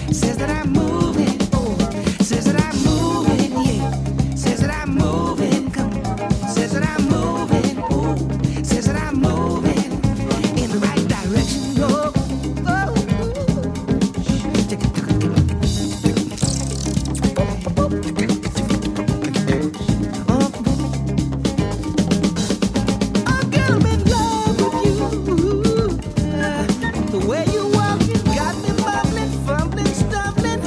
Says that I'm moving, oh, says that I'm moving, yeah. Says that I'm moving, come on. Says that I'm moving, oh, says that I'm moving in the right direction, oh, oh. Oh, girl, I'm in love with you. The way you walk, you got me bubbling, fumbling, stumbling.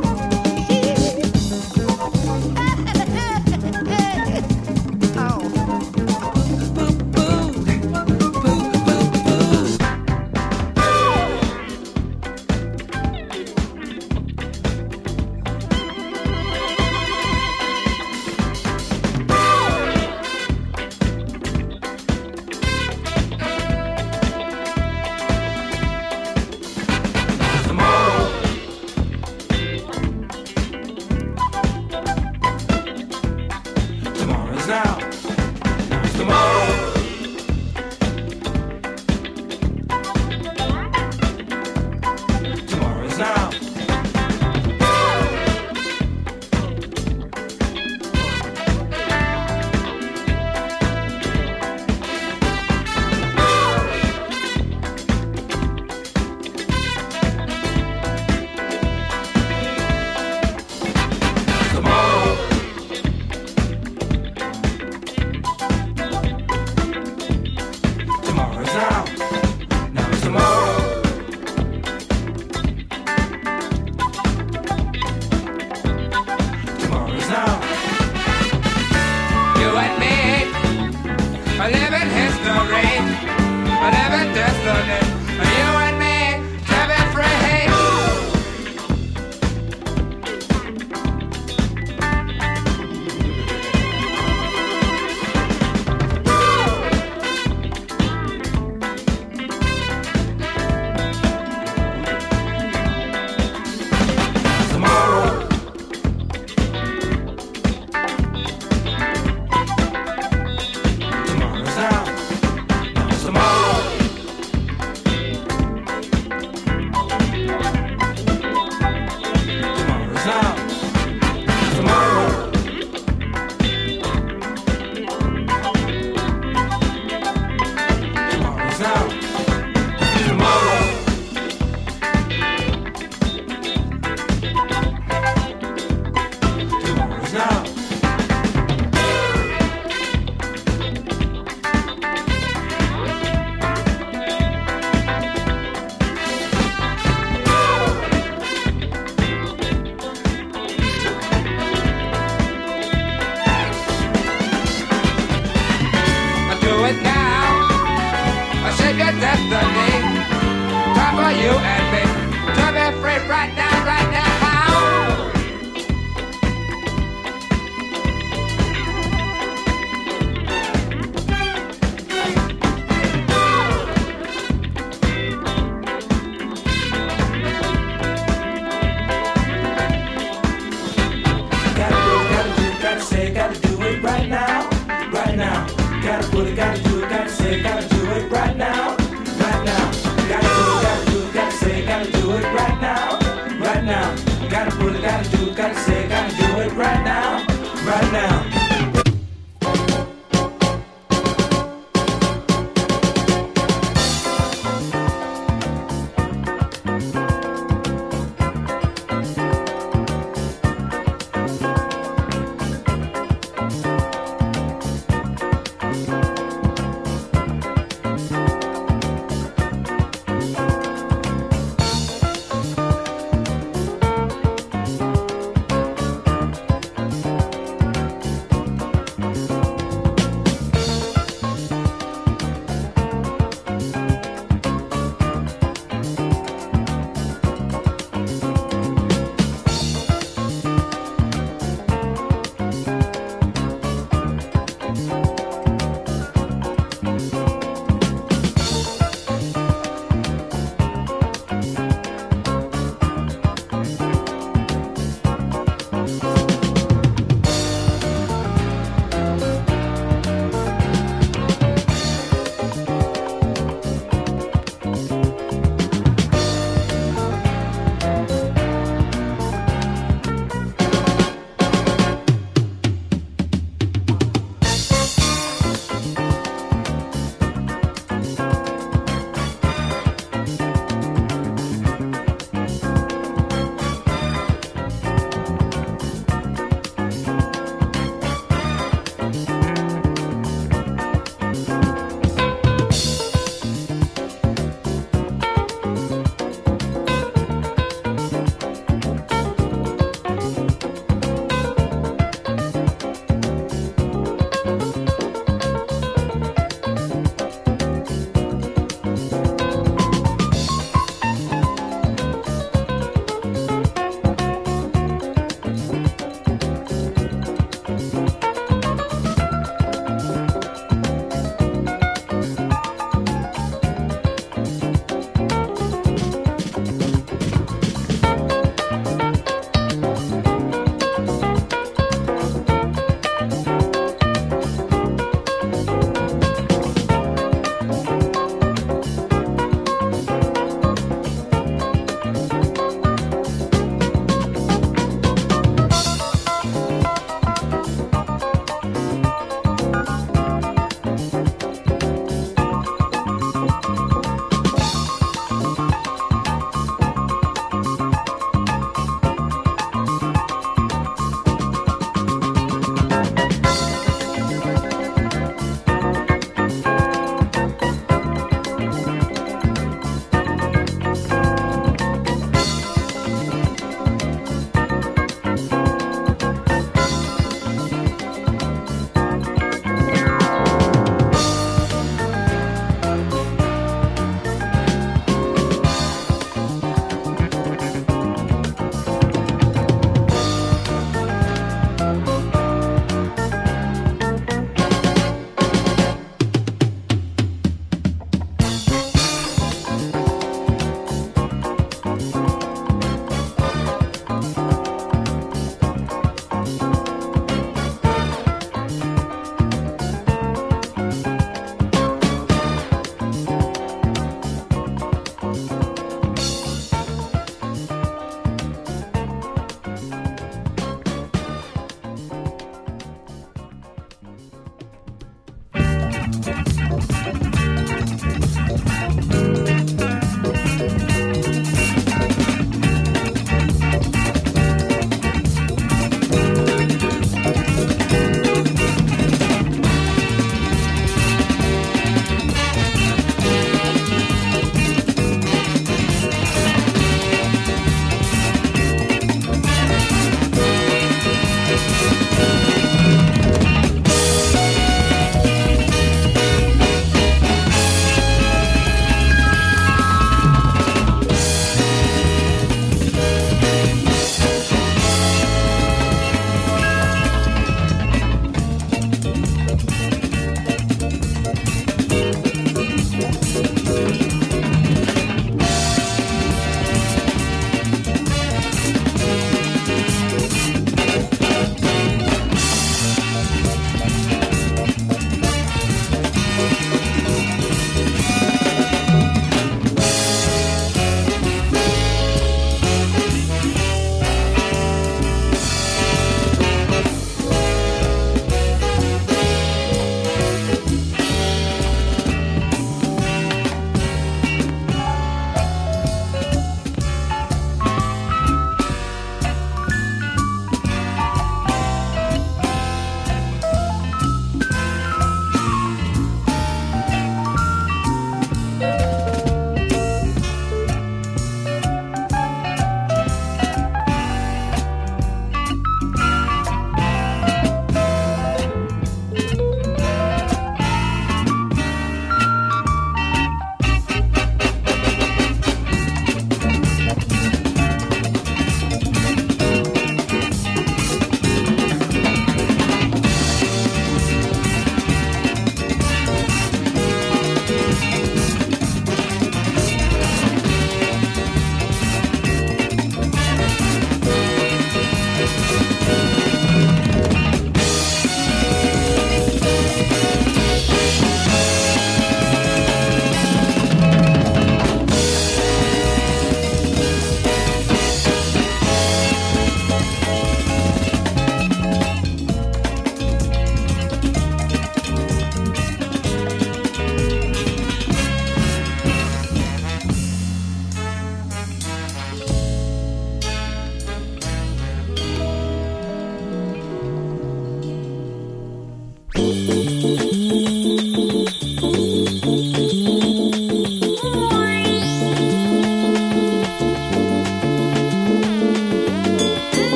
Oh, boo, boo, boo, boo, boo. Tomorrow's now. Now's tomorrow. Tomorrow's now. Tomorrow. Tomorrow's now. Now's tomorrow. Tomorrow's now. You and me, a living history, a living destiny. You and me, to be free. Tomorrow. Tomorrow's now. Now's tomorrow. Tomorrow's now. Tomorrow. Tomorrow's now. Tomorrow. Tomorrow's now. I do it now. I shape your destiny. Time for you and me to be free right now, right now. Gotta say, gotta do it right now, right now. Gotta put it, gotta do it, gotta say, gotta do it right now, right now. Gotta do it, gotta say, gotta do it right now, right now. Gotta put it, gotta do it, gotta say, gotta do it right now, right now.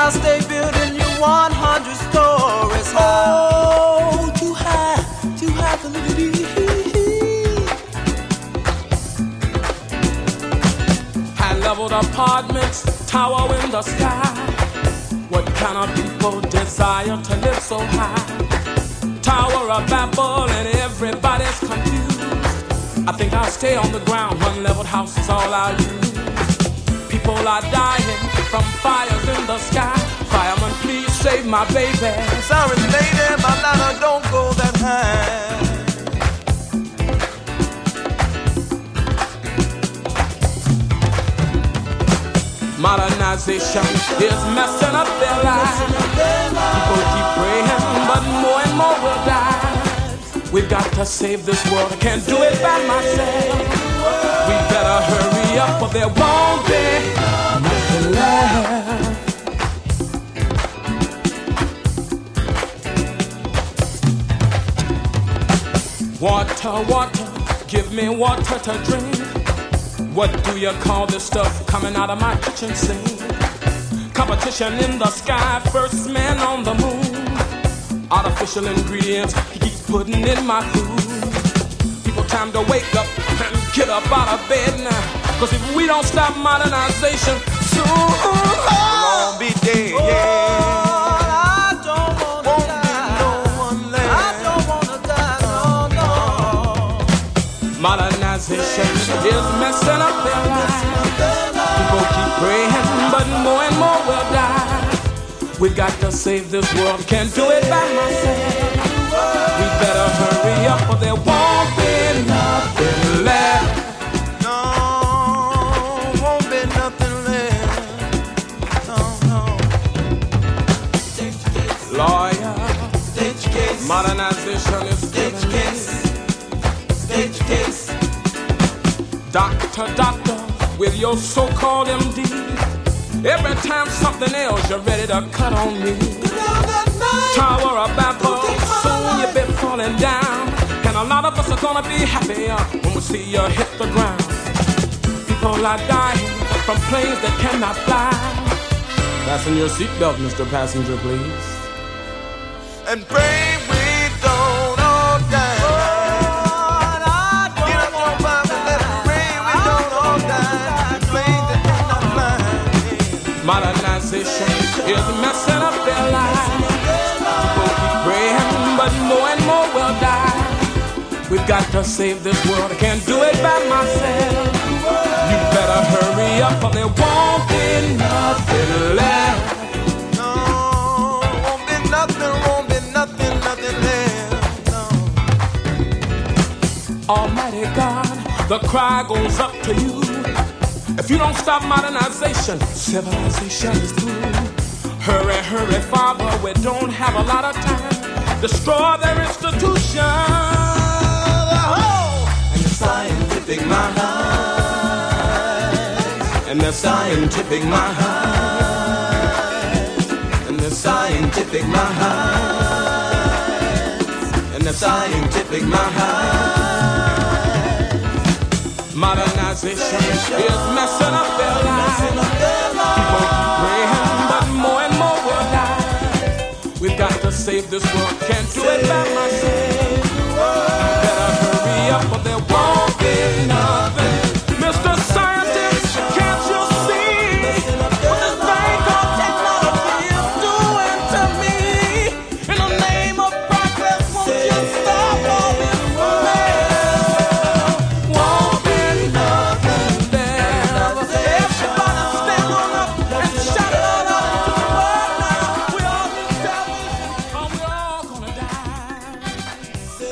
I'll stay building you 100 stories high. Oh, too high for me. High-leveled apartments tower in the sky. What kind of people desire to live so high? Tower of Babel and everybody's confused. I think I'll stay on the ground. One-leveled house is all I'll use. People are dying from fires in the sky. Fireman, please save my baby. Sorry, lady, my ladder don't go that high. Modernization is messing up their lives. People keep praying, but more and more will die. We've got to save this world. I can't do it by myself. We better hurry up, or there won't be nothing left. Water, water, give me water to drink. What do you call this stuff coming out of my kitchen sink? Competition in the sky, first man on the moon. Artificial ingredients he keeps putting in my food. People, time to wake up and get up out of bed now. Cause if we don't stop modernization, soon we'll all be dead. Modernization is messing up their lives. People keep praying, but more and more will die. We've got to save this world, can't do it by myself. We better hurry up, or there won't be nothing left. No, won't be nothing left. No. Lawyer, Stage case. modernization is Stage case. Stage case. Doctor, doctor, with your so-called MD. Every time something ails, you're ready to cut on me. Tower of Babel, soon you'll be falling down. And a lot of us are gonna be happy when we see you hit the ground. People are dying from planes that cannot fly. Fasten your seatbelt, Mr. Passenger, please. And pray we don't all die. Get up your Bible, let's pray we don't all die. Planes that cannot fly. Modernization is messing up their lives. People keep praying, but more and more will die. We've got to save this world. I can't do it by myself. You better hurry up, or there won't be nothing left. No, won't be nothing left. No. Almighty God, the cry goes up to you. If you don't stop modernization, civilization is through. Hurry, hurry, Father, we don't have a lot of time. Destroy their institution. And the scientific mind. And the scientific mind. And the scientific mind. And the Scientific mind. modernization is messing up their lives. People keep praying, but more and more will die. We've got to save this world, can't do it by myself. Better hurry up, or there won't be nothing. Mr. Scientist, can't you see what this thing called technology is doing to me? In the name of progress, won't you stop all this mess? Won't be nothing there. Everybody stand on up and shout it all out to the world now. We all need to tell me, or we're all gonna die.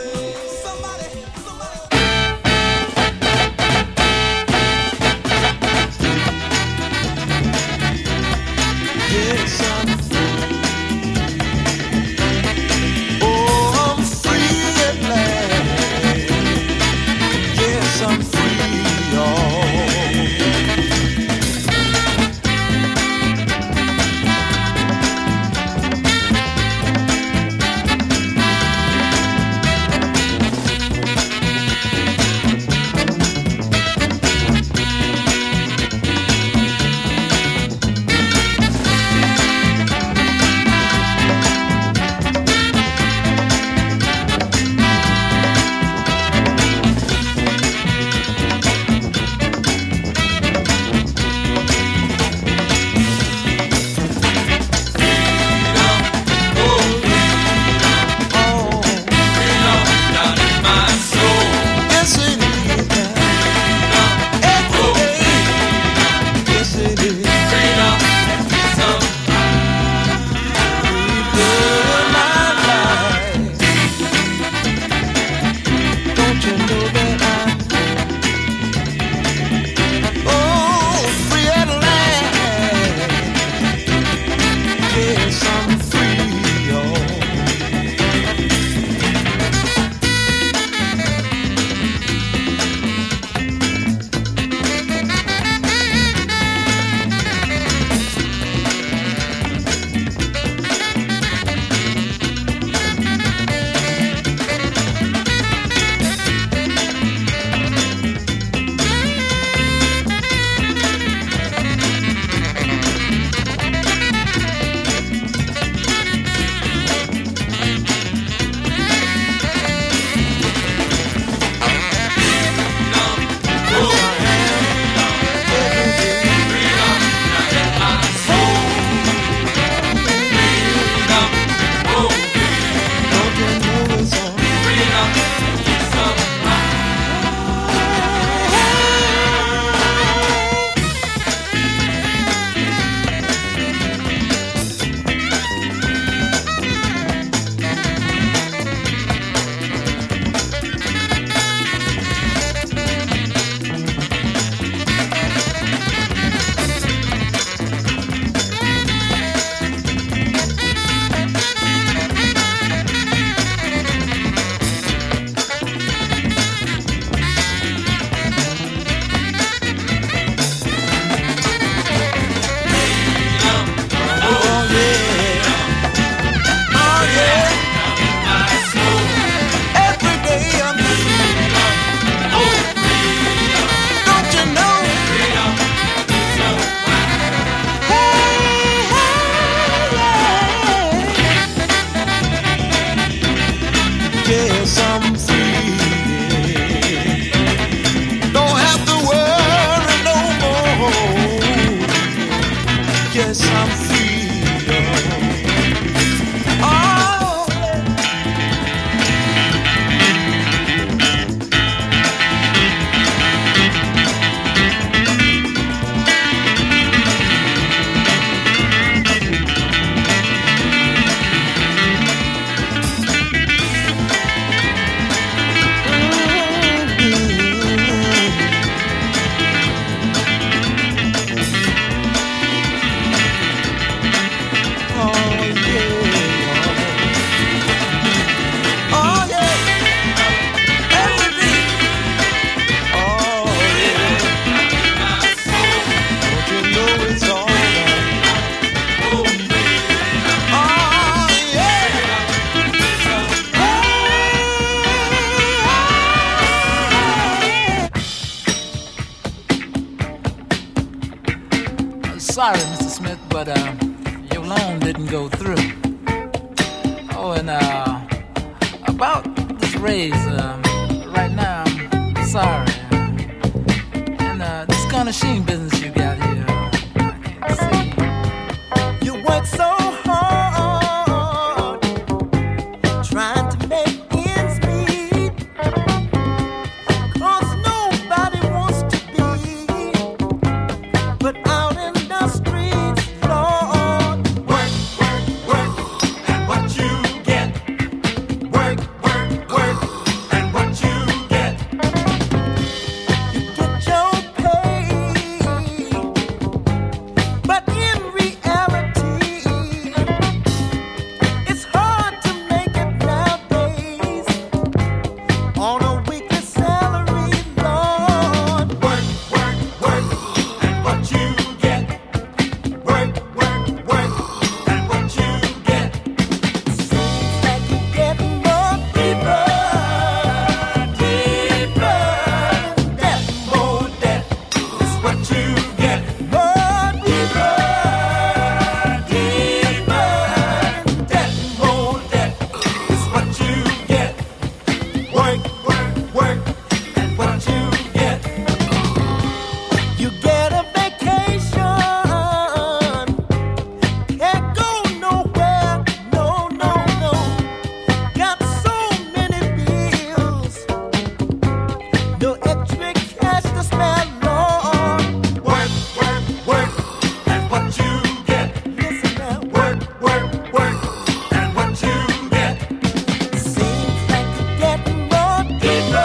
sorry, Mr. Smith, but your loan didn't go through. Oh, and about this raise, right now, I'm sorry. And this garnishing business you got here, I can't see. You work so hard trying to make ends meet, 'cause nobody wants to be put out in the streets, Lord. Work, work, work, and what you get. Work, work, work, and what you get. You get your pay, but in reality, it's hard to make it nowadays on a weekly salary, Lord. Work, work, work, and what you get. Work, work, work, and what you get. Seems like you're getting more deeper, deeper. Debt, More debt is what you get. more deeper, Deeper debt, more debt is what you get. Work, work, work, and what you get. you get a vacation. Can't go nowhere, no, no, no. Got so many bills, no extra cash to spare, Lord. Work, work, work, and what you get. Listen now. Work, work, work, and what you get. Seems like you're getting more Deeper,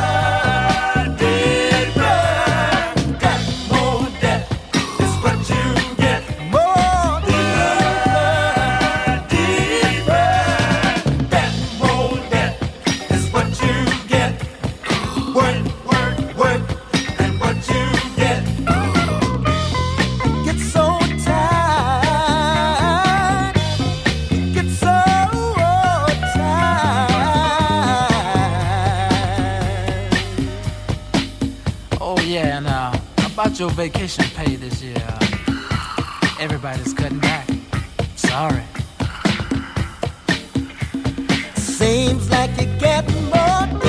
deeper debt, more debt is what you get. more Deeper debt, more debt is what you get. Work, work, work, and what you get. get so tired, get so tired. Oh, yeah, and about your vacation pay this year, everybody's cutting back. Sorry. Seems like you're getting more